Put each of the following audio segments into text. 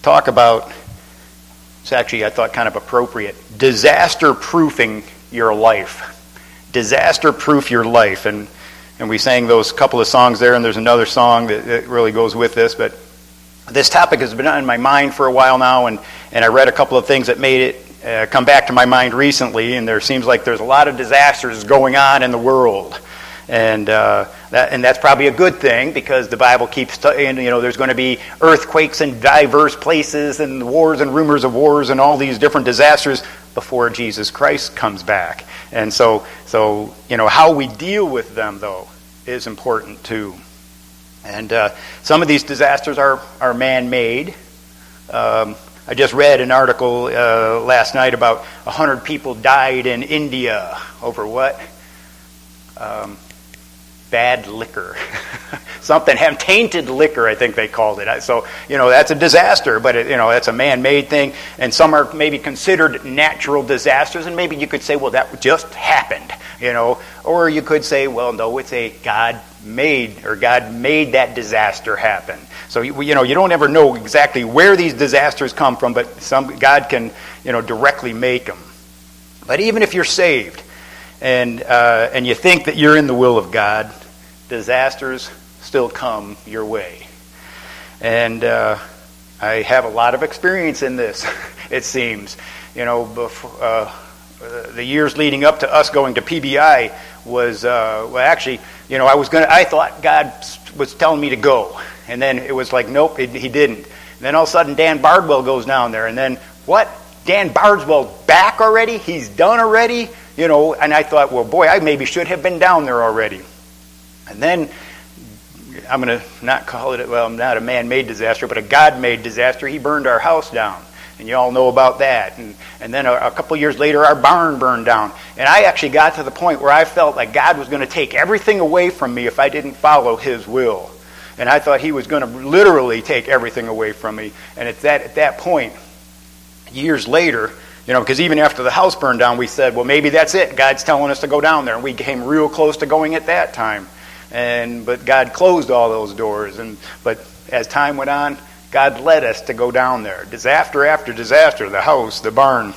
talk about, it's actually, I thought, kind of appropriate, disaster-proofing your life. Disaster-proof your life. And we sang those couple of songs there, and there's another song that really goes with this, but this topic has been on my mind for a while now, and I read a couple of things that made it come back to my mind recently, and there seems like there's a lot of disasters going on in the world. And that's probably a good thing, because the Bible keeps, there's going to be earthquakes in diverse places and wars and rumors of wars and all these different disasters before Jesus Christ comes back. And so how we deal with them, though, is important too. And some of these disasters are man-made. I just read an article last night about 100 people died in India over what? Bad liquor. Something, tainted liquor, I think they called it. So, that's a disaster, but that's a man-made thing. And some are maybe considered natural disasters, and maybe you could say, well, that just happened, Or you could say, well, no, it's a God made that disaster happen. So, you don't ever know exactly where these disasters come from, but God can, directly make them. But even if you're saved, and you think that you're in the will of God, disasters still come your way. And I have a lot of experience in this, it seems. The years leading up to us going to PBI was, I thought God was telling me to go. And then it was like, nope, he didn't. And then all of a sudden Dan Bardwell goes down there. And then, what? Dan Bardwell back already? He's done already? And I thought, well, boy, I maybe should have been down there already. And then, I'm going to not call it, not a man-made disaster, but a God-made disaster. He burned our house down. And you all know about that. And then a couple years later, our barn burned down. And I actually got to the point where I felt like God was going to take everything away from me if I didn't follow His will. And I thought He was going to literally take everything away from me. And at that point, years later, because even after the house burned down, we said, well, maybe that's it. God's telling us to go down there. And we came real close to going at that time. But God closed all those doors. But as time went on, God led us to go down there. Disaster after disaster, the house, the barn.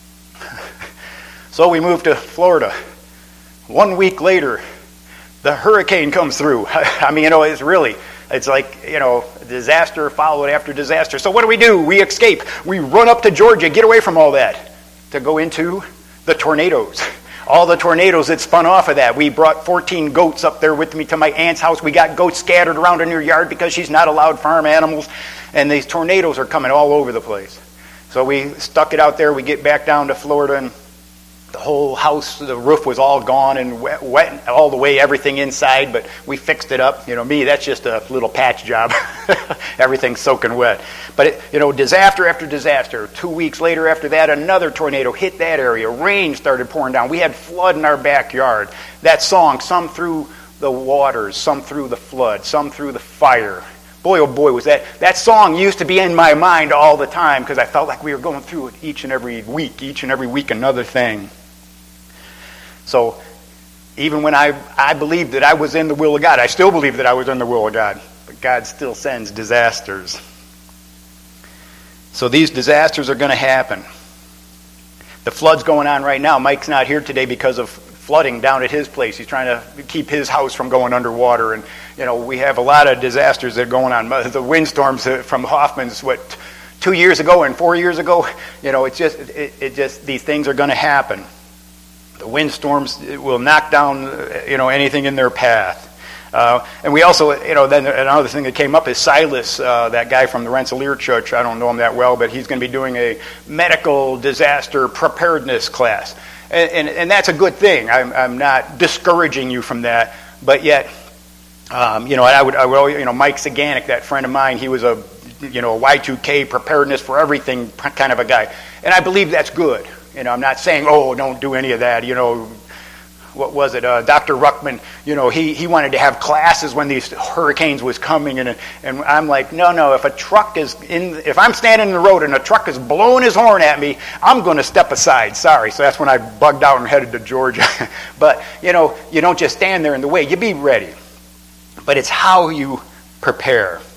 So we moved to Florida. 1 week later, the hurricane comes through. It's like, disaster followed after disaster. So what do? We escape. We run up to Georgia, get away from all that, to go into the tornadoes. All the tornadoes that spun off of that. We brought 14 goats up there with me to my aunt's house. We got goats scattered around in her yard because she's not allowed farm animals. And these tornadoes are coming all over the place. So we stuck it out there. We get back down to Florida, and the whole house, the roof was all gone and wet all the way, everything inside, but we fixed it up. That's just a little patch job. Everything's soaking wet. But, disaster after disaster. 2 weeks later after that, another tornado hit that area. Rain started pouring down. We had flood in our backyard. That song, some through the waters, some through the flood, some through the fire. Boy, oh boy, was that song used to be in my mind all the time, because I felt like we were going through it each and every week another thing. So even when I believed that I was in the will of God, I still believe that I was in the will of God, but God still sends disasters. So these disasters are going to happen. The flood's going on right now. Mike's not here today because of flooding down at his place. He's trying to keep his house from going underwater. And, we have a lot of disasters that are going on. The windstorms from Hoffman's, 2 years ago and 4 years ago, it's just these things are going to happen. The windstorms will knock down, anything in their path. And we also, then another thing that came up is Silas, that guy from the Rensselaer Church. I don't know him that well, but he's going to be doing a medical disaster preparedness class. And that's a good thing. I'm not discouraging you from that, but yet, I would, Mike Saganic, that friend of mine, he was a Y2K preparedness for everything kind of a guy. And I believe that's good. I'm not saying, don't do any of that. What was it? Dr. Ruckman, he wanted to have classes when these hurricanes was coming. And I'm like, no, if I'm standing in the road and a truck is blowing his horn at me, I'm going to step aside. Sorry. So that's when I bugged out and headed to Georgia. But, you don't just stand there in the way. You be ready. But it's how you prepare.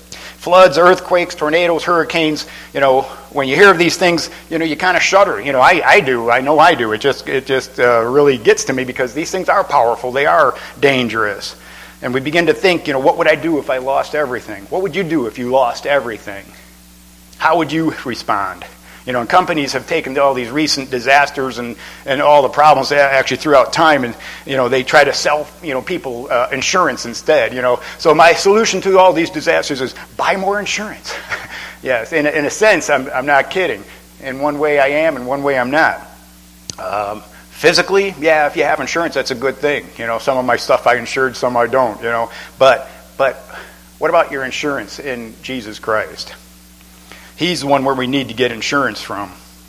Floods, earthquakes, tornadoes, hurricanes, when you hear of these things, you kind of shudder. I do. I know I do. It just really gets to me because these things are powerful. They are dangerous. And we begin to think, what would I do if I lost everything? What would you do if you lost everything? How would you respond? And companies have taken all these recent disasters and all the problems actually throughout time, and they try to sell people insurance instead. So my solution to all these disasters is buy more insurance. Yes, in a sense, I'm not kidding. In one way I am, in one way I'm not. Physically, yeah, if you have insurance, that's a good thing. Some of my stuff I insured, some I don't. But what about your insurance in Jesus Christ? He's the one where we need to get insurance from.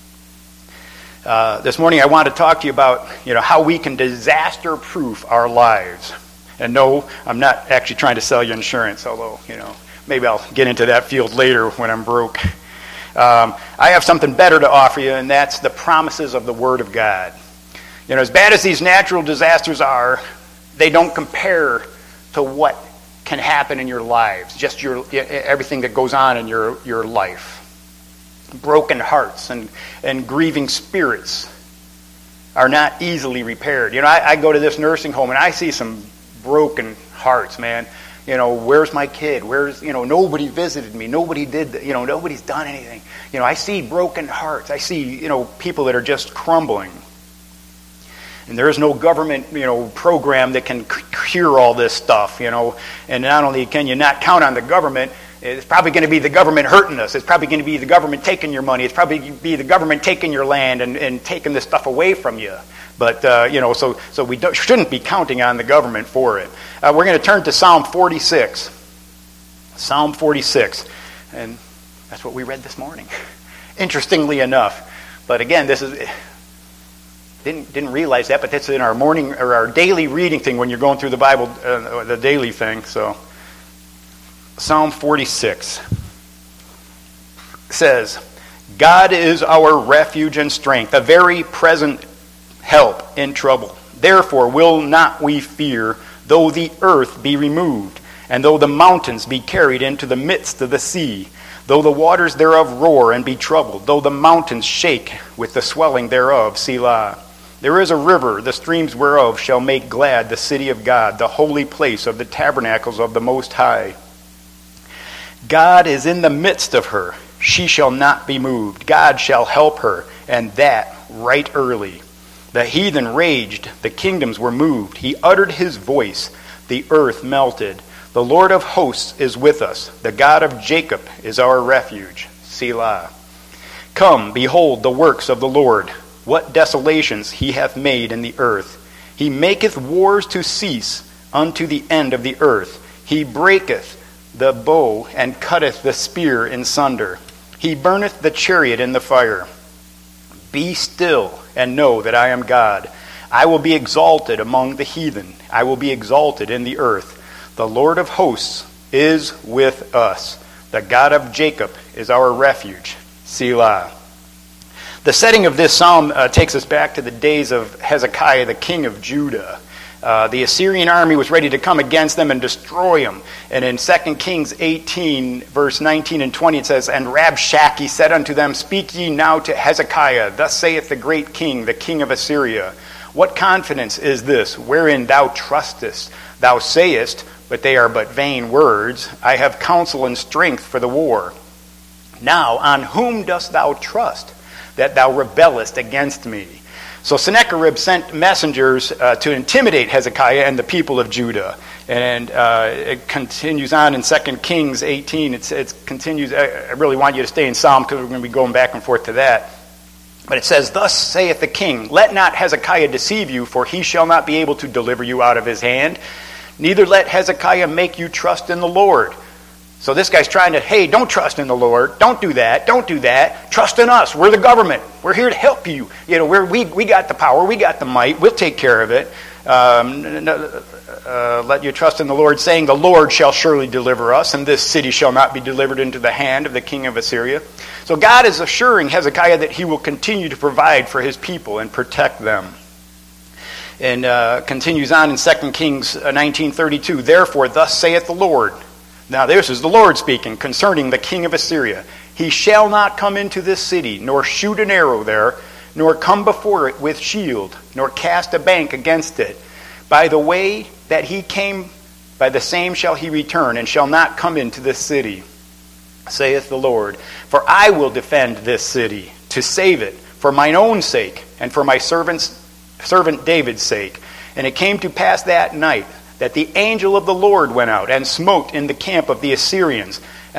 This morning I want to talk to you about how we can disaster-proof our lives. And no, I'm not actually trying to sell you insurance, although, maybe I'll get into that field later when I'm broke. I have something better to offer you, and that's the promises of the Word of God. As bad as these natural disasters are, they don't compare to what can happen in your lives, just everything that goes on in your life. Broken hearts and grieving spirits are not easily repaired. I go to this nursing home and I see some broken hearts, man. Where's my kid? Nobody visited me. Nobody did, nobody's done anything. I see broken hearts. I see, people that are just crumbling. And there is no government, program that can cure all this stuff, And not only can you not count on the government, it's probably going to be the government hurting us. It's probably going to be the government taking your money. It's probably going to be the government taking your land and taking this stuff away from you. But, so we shouldn't be counting on the government for it. We're going to turn to Psalm 46. Psalm 46. And that's what we read this morning. Interestingly enough. But again, this is... Didn't realize that, but that's in our morning or our daily reading thing when you're going through the Bible, the daily thing. So, Psalm 46 says, "God is our refuge and strength, a very present help in trouble. Therefore will not we fear, though the earth be removed, and though the mountains be carried into the midst of the sea, though the waters thereof roar and be troubled, though the mountains shake with the swelling thereof, Selah. There is a river, the streams whereof shall make glad the city of God, the holy place of the tabernacles of the Most High. God is in the midst of her. She shall not be moved. God shall help her, and that right early. The heathen raged, the kingdoms were moved. He uttered his voice, the earth melted. The Lord of hosts is with us. The God of Jacob is our refuge. Selah. Come, behold the works of the Lord. What desolations he hath made in the earth. He maketh wars to cease unto the end of the earth. He breaketh the bow and cutteth the spear in sunder. He burneth the chariot in the fire. Be still and know that I am God. I will be exalted among the heathen. I will be exalted in the earth. The Lord of hosts is with us. The God of Jacob is our refuge. Selah. The setting of this psalm takes us back to the days of Hezekiah, the king of Judah. The Assyrian army was ready to come against them and destroy them. And in 2 Kings 18, verse 19 and 20, it says, "And Rabshakeh said unto them, Speak ye now to Hezekiah, thus saith the great king, the king of Assyria. What confidence is this, wherein thou trustest? Thou sayest, but they are but vain words, I have counsel and strength for the war. Now on whom dost thou trust, that thou rebellest against me?" So Sennacherib sent messengers to intimidate Hezekiah and the people of Judah. And it continues on in 2 Kings 18. It continues. I really want you to stay in Psalm because we're going to be going back and forth to that. But it says, "Thus saith the king, let not Hezekiah deceive you, for he shall not be able to deliver you out of his hand. Neither let Hezekiah make you trust in the Lord." So this guy's trying to, hey, don't trust in the Lord. Don't do that. Don't do that. Trust in us. We're the government. We're here to help you. We got the power. We got the might. We'll take care of it. Let you trust in the Lord, saying, "The Lord shall surely deliver us, and this city shall not be delivered into the hand of the king of Assyria." So God is assuring Hezekiah that he will continue to provide for his people and protect them. And continues on in 2 Kings 19:32. "Therefore, thus saith the Lord, Now this is the Lord speaking concerning the king of Assyria. He shall not come into this city, nor shoot an arrow there, nor come before it with shield, nor cast a bank against it. By the way that he came, by the same shall he return, and shall not come into this city, saith the Lord. For I will defend this city, to save it, for mine own sake, and for my servant David's sake. And it came to pass that night, that the angel of the Lord went out, and smote in the camp of the Assyrians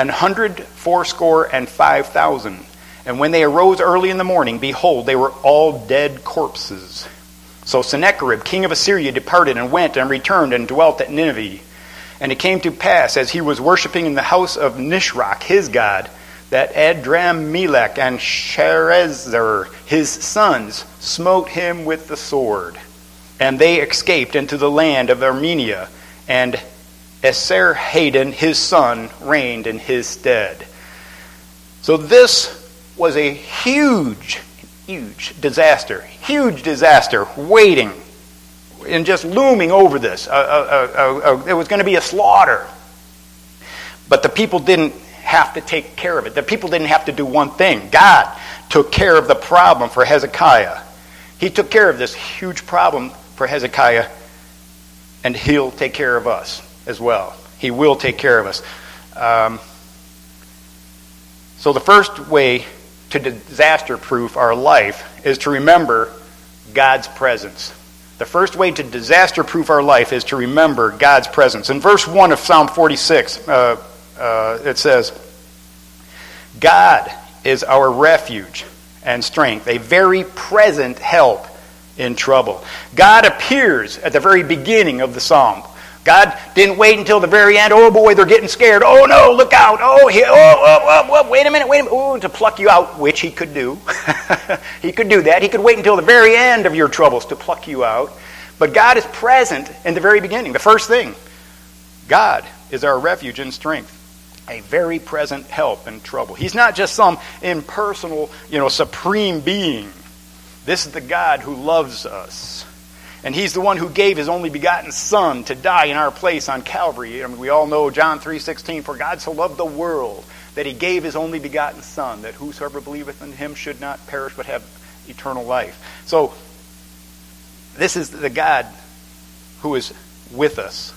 185,000. And when they arose early in the morning, behold, they were all dead corpses. So Sennacherib, king of Assyria, departed, and went, and returned, and dwelt at Nineveh. And it came to pass, as he was worshipping in the house of Nisroch, his god, that Adrammelech and Sharezer, his sons, smote him with the sword. And they escaped into the land of Armenia, and Esarhaddon, his son, reigned in his stead. So this was a huge disaster waiting and just looming over this. It was going to be a slaughter. But the people didn't have to take care of it. The people didn't have to do one thing. God took care of the problem for Hezekiah. He took care of this huge problem for Hezekiah, and he'll take care of us as well. He will take care of us. So the first way to disaster-proof our life is to remember God's presence. The first way to disaster-proof our life is to remember God's presence. In verse 1 of Psalm 46, it says, God is our refuge and strength, a very present help in trouble. God appears at the very beginning of the psalm. God didn't wait until the very end. Oh boy, they're getting scared. Oh no, look out. Wait a minute. Oh, to pluck you out, which he could do. He could do that. He could wait until the very end of your troubles to pluck you out. But God is present in the very beginning. The first thing, God is our refuge and strength, a very present help in trouble. He's not just some impersonal, supreme being. This is the God who loves us. And he's the one who gave his only begotten Son to die in our place on Calvary. We all know John 3:16, for God so loved the world that he gave his only begotten Son, that whosoever believeth in him should not perish but have eternal life. So, this is the God who is with us.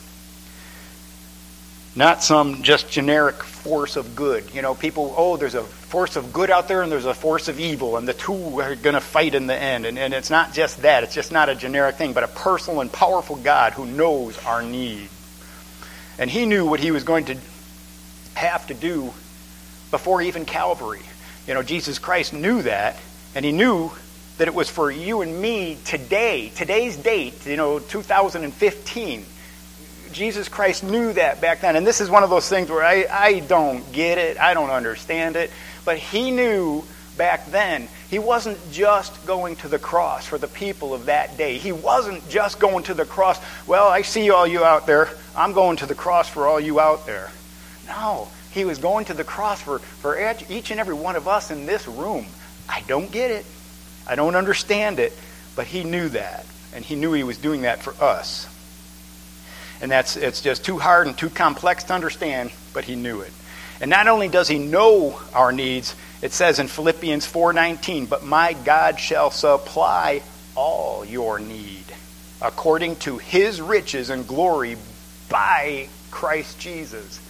Not some just generic force of good. People, there's a force of good out there and there's a force of evil, and the two are going to fight in the end. And it's not just that. It's just not a generic thing, but a personal and powerful God who knows our need. And he knew what he was going to have to do before even Calvary. Jesus Christ knew that, and he knew that it was for you and me today's date, 2015. Jesus Christ knew that back then. And this is one of those things where I don't get it. I don't understand it. But he knew back then he wasn't just going to the cross for the people of that day. He wasn't just going to the cross. Well, I see all you out there. I'm going to the cross for all you out there. No, he was going to the cross for each and every one of us in this room. I don't get it. I don't understand it. But he knew that. And he knew he was doing that for us. And it's just too hard and too complex to understand, but he knew it. And not only does he know our needs, it says in Philippians 4:19, but my God shall supply all your need according to his riches and glory by Christ Jesus.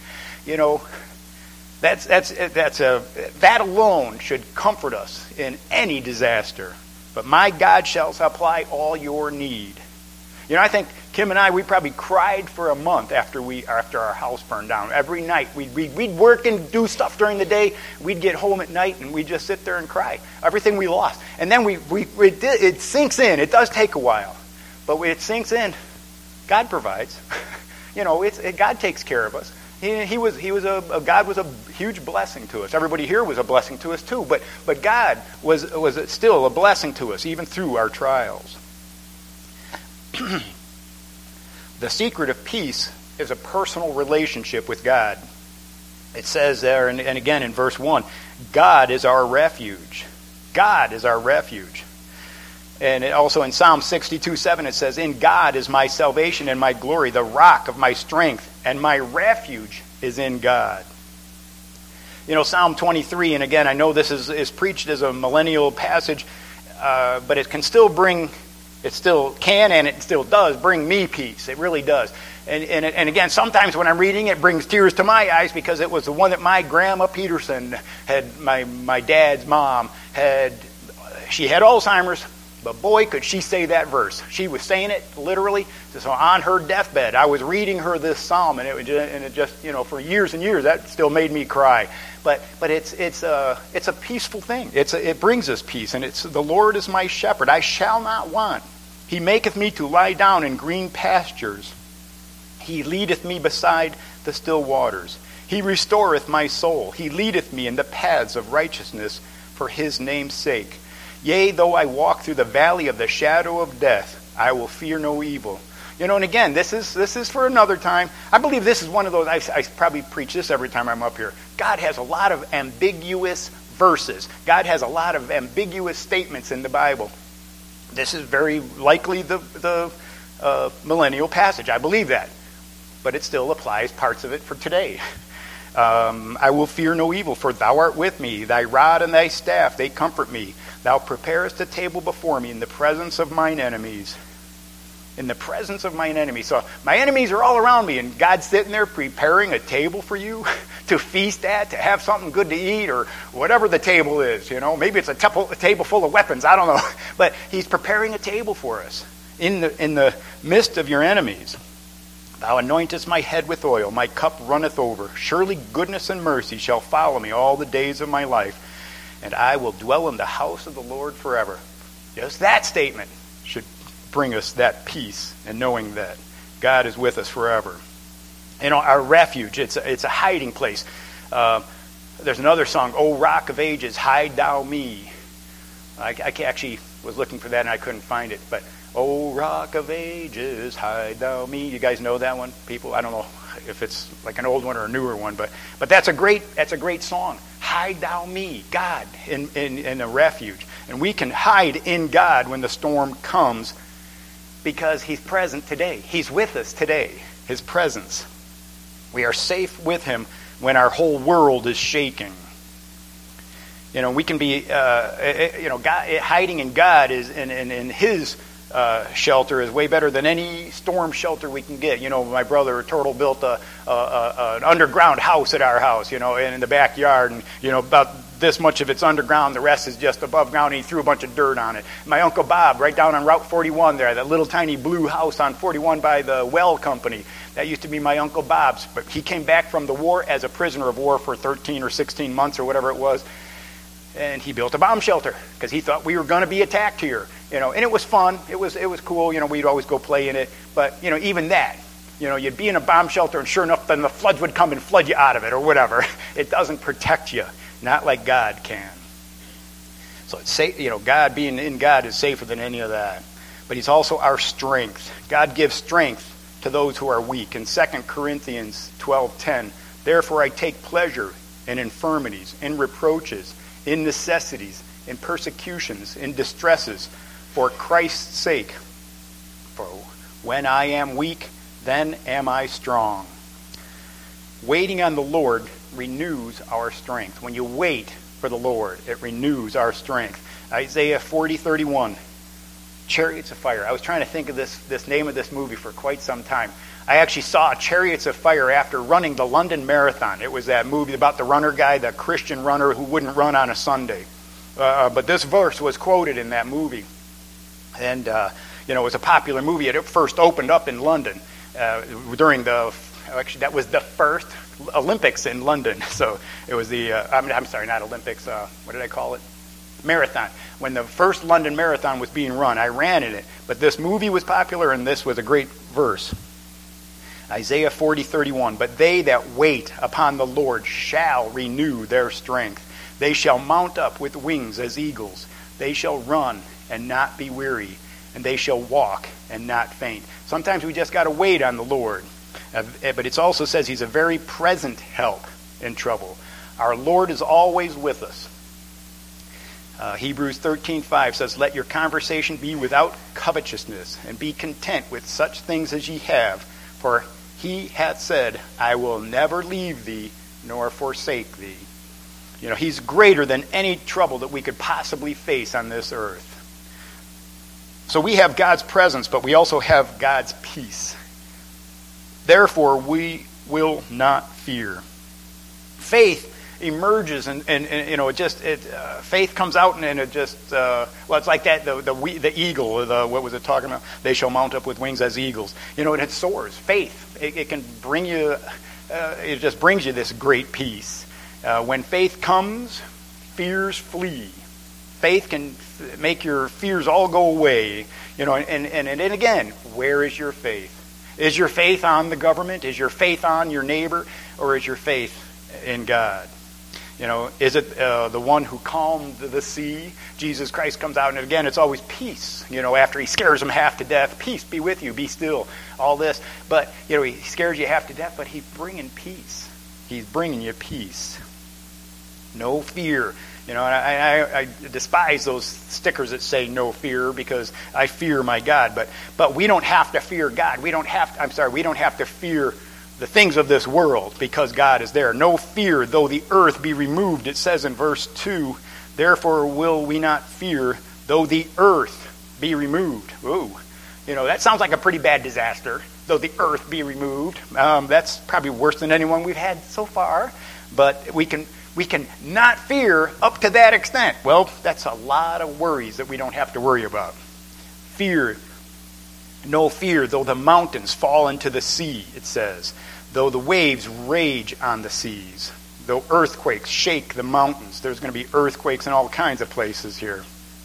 That alone should comfort us in any disaster. But my God shall supply all your need. I think Kim and I, we probably cried for a month after our house burned down. Every night, we'd work and do stuff during the day. We'd get home at night and we'd just sit there and cry. Everything we lost. And then it sinks in. It does take a while. But when it sinks in, God provides. God takes care of us. God was a huge blessing to us. Everybody here was a blessing to us too. But God was still a blessing to us, even through our trials. The secret of peace is a personal relationship with God. It says there, and again in verse 1, God is our refuge. God is our refuge. And also in Psalm 62:7 it says, in God is my salvation and my glory, the rock of my strength and my refuge is in God. You know, Psalm 23, and again, I know this is preached as a millennial passage, but it can still bring, it still can and it still does bring me peace. It really does. And again, sometimes when I'm reading it brings tears to my eyes because it was the one that my grandma Peterson had, my dad's mom had. She had Alzheimer's, but boy, could she say that verse. She was saying it literally. So on her deathbed, I was reading her this psalm, and it just, you know, for years and years, that still made me cry. But it's a peaceful thing. It brings us peace, and it's the Lord is my shepherd; I shall not want. He maketh me to lie down in green pastures. He leadeth me beside the still waters. He restoreth my soul. He leadeth me in the paths of righteousness for his name's sake. Yea, though I walk through the valley of the shadow of death, I will fear no evil. You know, and again, this is for another time. I believe this is one of those, I probably preach this every time I'm up here. God has a lot of ambiguous verses. God has a lot of ambiguous statements in the Bible. This is very likely the millennial passage. I believe that. But it still applies parts of it for today. I will fear no evil, for thou art with me. Thy rod and thy staff, they comfort me. Thou preparest a table before me in the presence of mine enemies. In the presence of mine enemies. So my enemies are all around me, and God's sitting there preparing a table for you to feast at, to have something good to eat, or whatever the table is. You know, maybe it's a table full of weapons. I don't know, but He's preparing a table for us in the midst of your enemies. Thou anointest my head with oil, my cup runneth over. Surely goodness and mercy shall follow me all the days of my life, and I will dwell in the house of the Lord forever. Just that statement should bring us that peace and knowing that God is with us forever. You know, our refuge, it's a hiding place. There's another song, O Rock of Ages, hide thou me. I actually was looking for that and I couldn't find it, but O Rock of Ages, hide thou me. You guys know that one, people? I don't know if it's like an old one or a newer one, but that's a great song. Hide thou me, God, in a refuge. And we can hide in God when the storm comes because He's present today. He's with us today, His presence. We are safe with Him when our whole world is shaking. You know, we can be, God, hiding in God is in His shelter is way better than any storm shelter we can get. You know, my brother Turtle built an underground house at our house, you know, and in the backyard, and you know, about this much of it's underground, the rest is just above ground, and he threw a bunch of dirt on it. My Uncle Bob, right down on Route 41 there, that little tiny blue house on 41 by the Well Company, that used to be my Uncle Bob's, but he came back from the war as a prisoner of war for 13 or 16 months or whatever it was, and he built a bomb shelter because he thought we were going to be attacked here. You know, and it was fun. It was cool. You know, we'd always go play in it. But, you know, even that, you know, you'd be in a bomb shelter and sure enough, then the floods would come and flood you out of it or whatever. It doesn't protect you. Not like God can. So it's safe, you know, God being in God is safer than any of that. But He's also our strength. God gives strength to those who are weak. In 2 Corinthians 12:10, therefore I take pleasure in infirmities, in reproaches, in necessities, in persecutions, in distresses, for Christ's sake. For when I am weak, then am I strong. Waiting on the Lord renews our strength. When you wait for the Lord, it renews our strength. Isaiah 40:31, Chariots of Fire. I was trying to think of this name of this movie for quite some time. I actually saw Chariots of Fire after running the London Marathon. It was that movie about the runner guy, the Christian runner who wouldn't run on a Sunday. But this verse was quoted in that movie. And, you know, it was a popular movie. It first opened up in London during actually, that was the first Olympics in London. So it was I'm sorry, not Olympics. What did I call it? Marathon. When the first London Marathon was being run, I ran in it. But this movie was popular, and this was a great verse. Isaiah 40:31, but they that wait upon the Lord shall renew their strength. They shall mount up with wings as eagles. They shall run and not be weary, and they shall walk and not faint. Sometimes we just got to wait on the Lord. But it also says He's a very present help in trouble. Our Lord is always with us. Hebrews 13:5 says, let your conversation be without covetousness, and be content with such things as ye have, for He hath said, I will never leave thee nor forsake thee. He's greater than any trouble that we could possibly face on this earth. So we have God's presence, but we also have God's peace. Therefore, we will not fear. Faith emerges, and faith comes out, and it just it's like that the eagle. What was it talking about? They shall mount up with wings as eagles. And it soars. Faith. It can bring you. It just brings you this great peace. When faith comes, fears flee. Faith can make your fears all go away. And again, where is your faith? Is your faith on the government? Is your faith on your neighbor? Or is your faith in God? Is it the one who calmed the sea? Jesus Christ comes out, and again, it's always peace. After he scares them half to death, peace be with you, be still, all this. But, he scares you half to death, but he's bringing peace. He's bringing you peace. No fear. And I despise those stickers that say no fear, because I fear my God. But we don't have to fear God. We don't have to fear the things of this world, because God is there. No fear, though the earth be removed. It says in verse 2, therefore will we not fear, though the earth be removed. Ooh, that sounds like a pretty bad disaster, though the earth be removed. That's probably worse than anyone we've had so far. But we can not fear up to that extent. Well, that's a lot of worries that we don't have to worry about. Fear. No fear, though the mountains fall into the sea, it says. Though the waves rage on the seas. Though earthquakes shake the mountains. There's going to be earthquakes in all kinds of places here.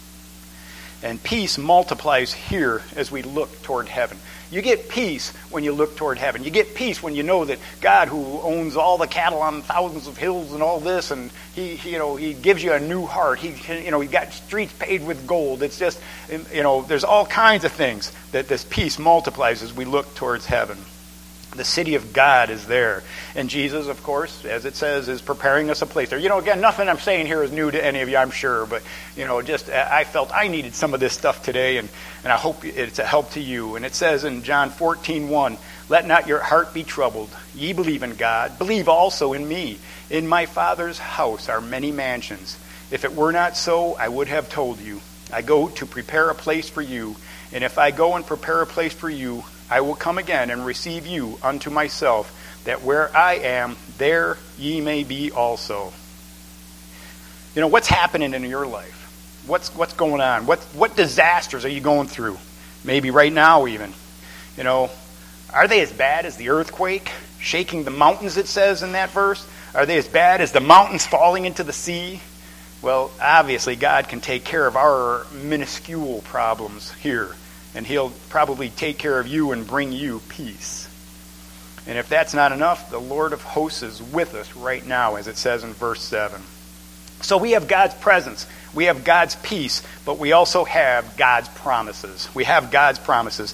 And peace multiplies here as we look toward heaven. You get peace when you look toward heaven. You get peace when you know that God, who owns all the cattle on thousands of hills and all this, and he gives you a new heart. He got streets paved with gold. It's just, there's all kinds of things that this peace multiplies as we look towards heaven. The city of God is there. And Jesus, of course, as it says, is preparing us a place there. Again, nothing I'm saying here is new to any of you, I'm sure. But, I felt I needed some of this stuff today, and I hope it's a help to you. And it says in John 14:1, let not your heart be troubled. Ye believe in God. Believe also in me. In my Father's house are many mansions. If it were not so, I would have told you. I go to prepare a place for you. And if I go and prepare a place for you, I will come again and receive you unto myself, that where I am, there ye may be also. What's happening in your life? What's going on? What disasters are you going through? Maybe right now even. Are they as bad as the earthquake shaking the mountains, it says in that verse? Are they as bad as the mountains falling into the sea? Well, obviously God can take care of our minuscule problems here. And he'll probably take care of you and bring you peace. And if that's not enough, the Lord of hosts is with us right now, as it says in verse 7. So we have God's presence. We have God's peace. But we also have God's promises. We have God's promises.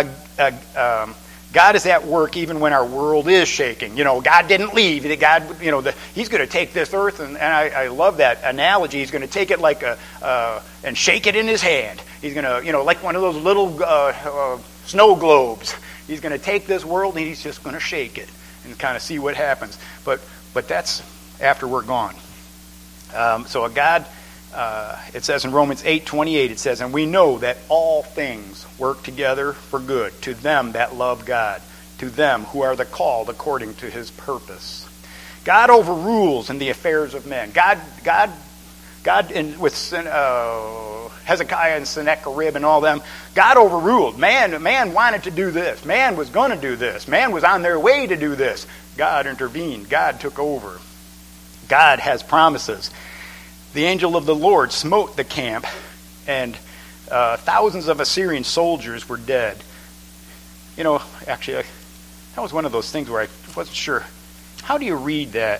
God is at work even when our world is shaking. God didn't leave. God, He's going to take this earth, and I love that analogy. He's going to take it like and shake it in His hand. He's going to, like one of those little snow globes. He's going to take this world and He's just going to shake it and kind of see what happens. But that's after we're gone. So God, it says in Romans 8:28, it says, and we know that all things work together for good to them that love God, to them who are the called according to His purpose. God overrules in the affairs of men. God with Hezekiah and Sennacherib and all them, God overruled. Man wanted to do this. Man was going to do this. Man was on their way to do this. God intervened. God took over. God has promises. The angel of the Lord smote the camp, and thousands of Assyrian soldiers were dead. Actually, that was one of those things where I wasn't sure. How do you read that?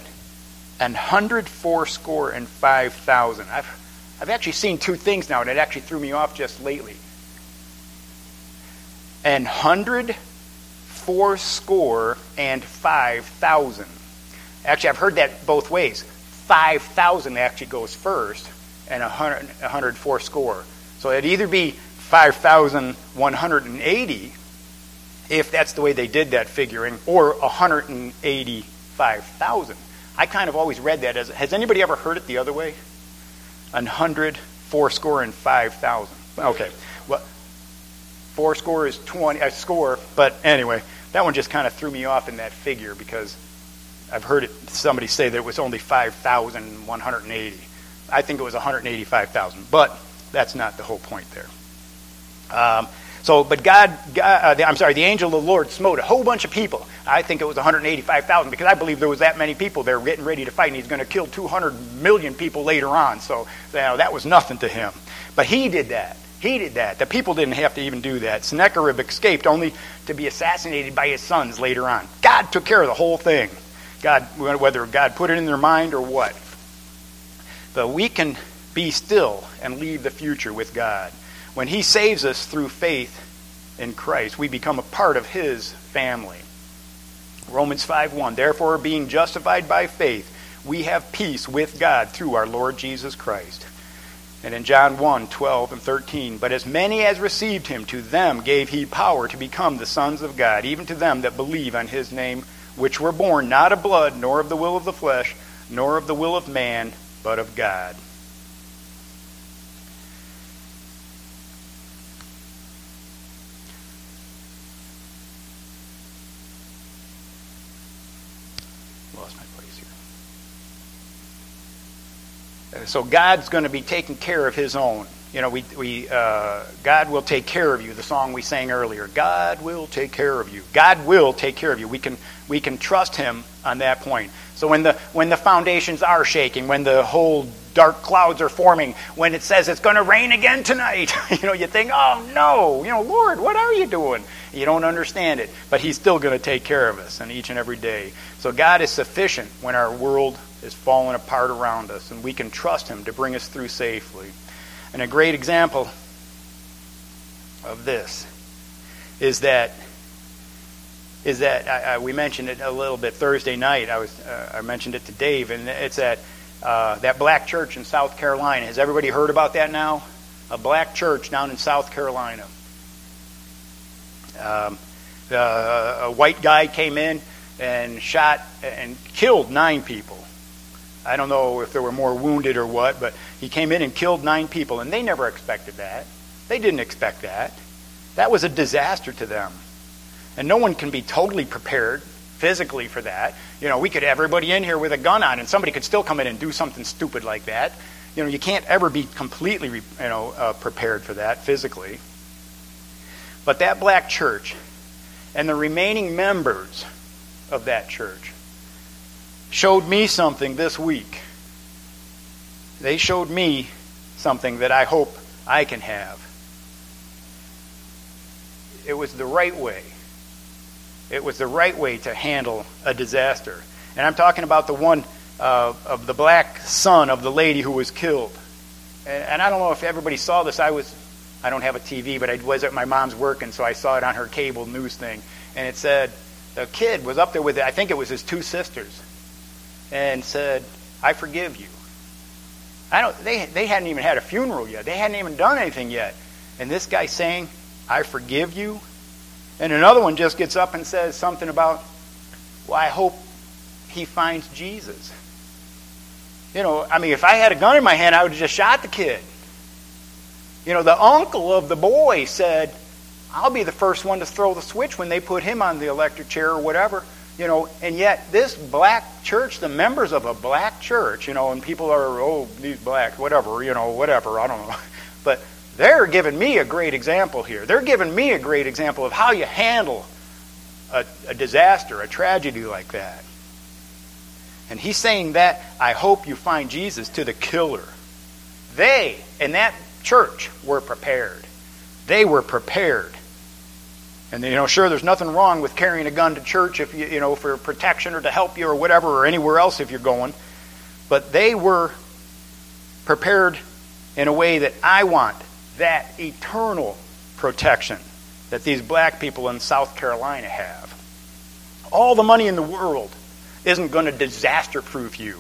184,5,000. I've actually seen two things now, and it actually threw me off just lately. 184,5,000. Actually, I've heard that both ways. 5,000 actually goes first, and 104 score. So it'd either be 5,180 if that's the way they did that figuring, or 185,000. I kind of always read that as, has anybody ever heard it the other way? 100, 405,000. Okay, well, 4 score is 20, a score, but anyway, that one just kind of threw me off in that figure because I've heard somebody say that it was only 5,180. I think it was 185,000, but that's not the whole point there. But the angel of the Lord smote a whole bunch of people. I think it was 185,000 because I believe there was that many people there getting ready to fight, and he's going to kill 200 million people later on. So that was nothing to him. But he did that. He did that. The people didn't have to even do that. Sennacherib escaped only to be assassinated by his sons later on. God took care of the whole thing. God, whether God put it in their mind or what. But we can be still and leave the future with God. When he saves us through faith in Christ, we become a part of his family. Romans 5:1, therefore, being justified by faith, we have peace with God through our Lord Jesus Christ. And in John 1:12 and 13, but as many as received him, to them gave he power to become the sons of God, even to them that believe on his name, which were born not of blood, nor of the will of the flesh, nor of the will of man, but of God. Lost my place here. So God's going to be taking care of his own. You know, God will take care of you. The song we sang earlier, God will take care of you. God will take care of you. We can trust him on that point. So when the foundations are shaking, when the whole dark clouds are forming, when it says it's going to rain again tonight, you think, oh no, Lord, what are you doing? You don't understand it, but he's still going to take care of us and each and every day. So God is sufficient when our world is falling apart around us, and we can trust him to bring us through safely. And a great example of this is that we mentioned it a little bit Thursday night. I mentioned it to Dave, and it's that black church in South Carolina. Has everybody heard about that now? A black church down in South Carolina. A white guy came in and shot and killed 9 people. I don't know if there were more wounded or what, but he came in and killed 9 people, and they never expected that. They didn't expect that. That was a disaster to them. And no one can be totally prepared physically for that. We could have everybody in here with a gun on, and somebody could still come in and do something stupid like that. You can't ever be completely prepared for that physically. But that black church and the remaining members of that church showed me something this week. They showed me something that I hope I can have. It was the right way. It was the right way to handle a disaster. And I'm talking about the one of the black son of the lady who was killed. And I don't know if everybody saw this. I don't have a TV, but I was at my mom's work, and so I saw it on her cable news thing. And it said, the kid was up there with, I think it was his 2 sisters, and said, I forgive you. They hadn't even had a funeral yet. They hadn't even done anything yet. And this guy saying, I forgive you. And another one just gets up and says something about, well, I hope he finds Jesus. If I had a gun in my hand, I would have just shot the kid. The uncle of the boy said, I'll be the first one to throw the switch when they put him on the electric chair or whatever. And yet this black church, the members of a black church, and people are, these blacks, whatever, whatever, I don't know. But they're giving me a great example here. They're giving me a great example of how you handle a disaster, a tragedy like that. And he's saying that, I hope you find Jesus, to the killer. They, in that church, were prepared. They were prepared. And sure, there's nothing wrong with carrying a gun to church if for protection or to help you or whatever, or anywhere else if you're going. But they were prepared in a way that I want that eternal protection that these black people in South Carolina have. All the money in the world isn't going to disaster-proof you.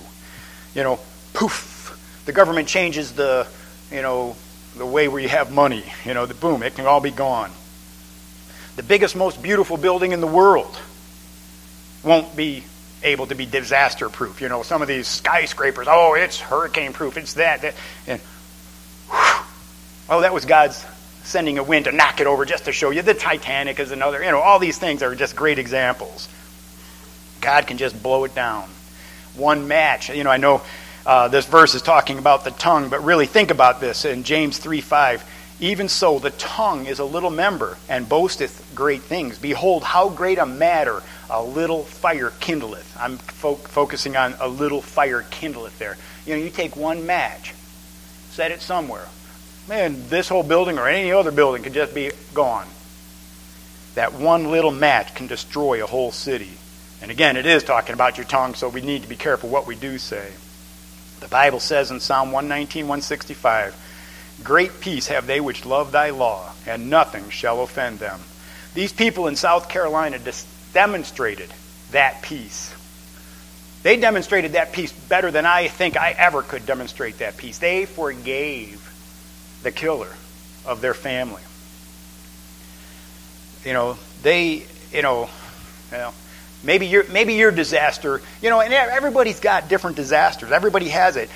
Poof, the government changes the way where you have money. Boom, it can all be gone. The biggest, most beautiful building in the world won't be able to be disaster proof. You know, some of these skyscrapers, oh, it's hurricane proof, it's that. And whew, oh, that was God's sending a wind to knock it over just to show you. The Titanic is another, you know, all these things are just great examples. God can just blow it down. One match. You know, I know this verse is talking about the tongue, but really think about this in James 3:5. Even so, the tongue is a little member, and boasteth great things. Behold, how great a matter a little fire kindleth. I'm focusing on a little fire kindleth there. You know, you take one match, set it somewhere. Man, this whole building or any other building could just be gone. That one little match can destroy a whole city. And again, it is talking about your tongue, so we need to be careful what we do say. The Bible says in Psalm 119, 165, great peace have they which love thy law, and nothing shall offend them. These people in South Carolina demonstrated that peace. They demonstrated that peace better than I think I ever could demonstrate that peace. They forgave the killer of their family. Maybe your disaster, and everybody's got different disasters. Everybody has it.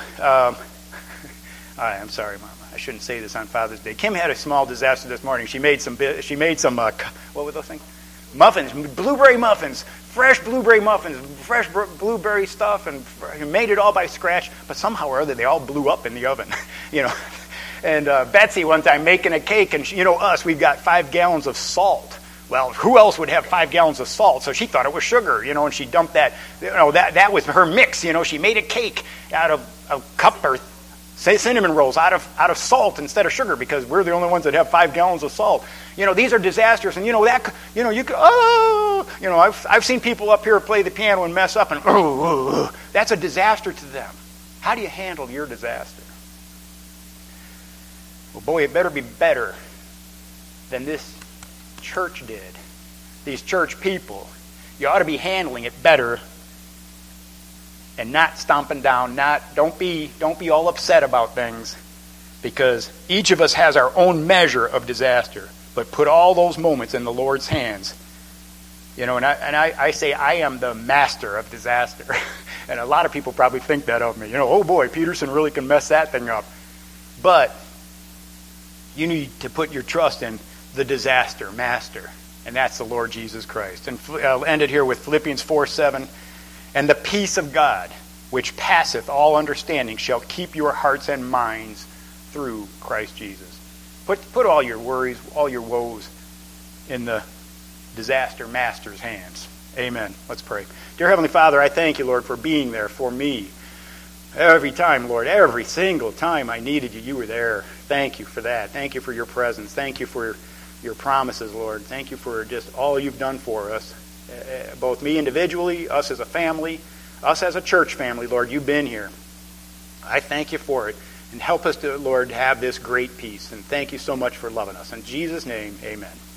I'm sorry, Mama. I shouldn't say this on Father's Day. Kim had a small disaster this morning. She made some what were those things? Muffins, blueberry muffins, fresh blueberry muffins, fresh blueberry stuff, and made it all by scratch. But somehow or other, they all blew up in the oven, And Betsy one time making a cake, and we've got 5 gallons of salt. Well, who else would have 5 gallons of salt? So she thought it was sugar, and she dumped that. That was her mix. She made a cake out of a cup or cinnamon rolls out of salt instead of sugar because we're the only ones that have 5 gallons of salt. These are disasters, and I've seen people up here play the piano and mess up, and that's a disaster to them. How do you handle your disaster? Well, boy, it better be better than this church did. These church people, you ought to be handling it better and not stomping down. Don't be all upset about things, because each of us has our own measure of disaster. But put all those moments in the Lord's hands. And I say I am the master of disaster. And a lot of people probably think that of me. Oh boy, Peterson really can mess that thing up. But you need to put your trust in the disaster master, and that's the Lord Jesus Christ. And I'll end it here with Philippians 4:7. And the peace of God, which passeth all understanding, shall keep your hearts and minds through Christ Jesus. Put all your worries, all your woes in the disaster master's hands. Amen. Let's pray. Dear Heavenly Father, I thank you, Lord, for being there for me. Every time, Lord, every single time I needed you, you were there. Thank you for that. Thank you for your presence. Thank you for your promises, Lord. Thank you for just all you've done for us. Both me individually, us as a family, us as a church family, Lord, you've been here. I thank you for it. And help us to, Lord, have this great peace. And thank you so much for loving us. In Jesus' name, amen.